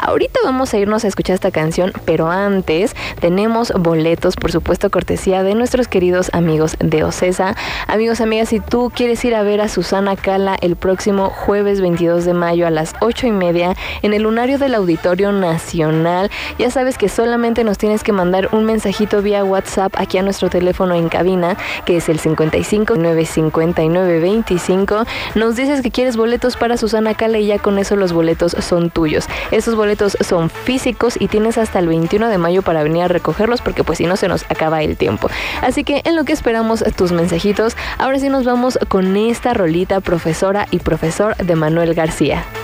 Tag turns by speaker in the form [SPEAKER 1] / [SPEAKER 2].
[SPEAKER 1] Ahorita vamos a irnos a escuchar esta canción, pero antes tenemos boletos, por supuesto, cortesía de nuestros queridos amigos de Ocesa. Amigos, amigas, si tú quieres ir a ver a Susana Cala el próximo jueves 22 de mayo a las 8:30 en el lunario del Auditorio Nacional, ya sabes que solamente nos tienes que mandar un mensajito vía WhatsApp aquí a nuestro teléfono en cabina, que es el 55 959 25. Nos dices que quieres boletos para Susana Cala y ya con eso los boletos son tuyos. Estos boletos son físicos y tienes hasta el 21 de mayo para venir a recogerlos, porque pues si no se nos acaba el tiempo. Así que en lo que esperamos tus mensajitos, ahora sí nos vamos con esta rolita, Profesora y Profesor, de Manuel García.